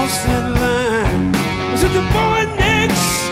cross that line. Was it the boy next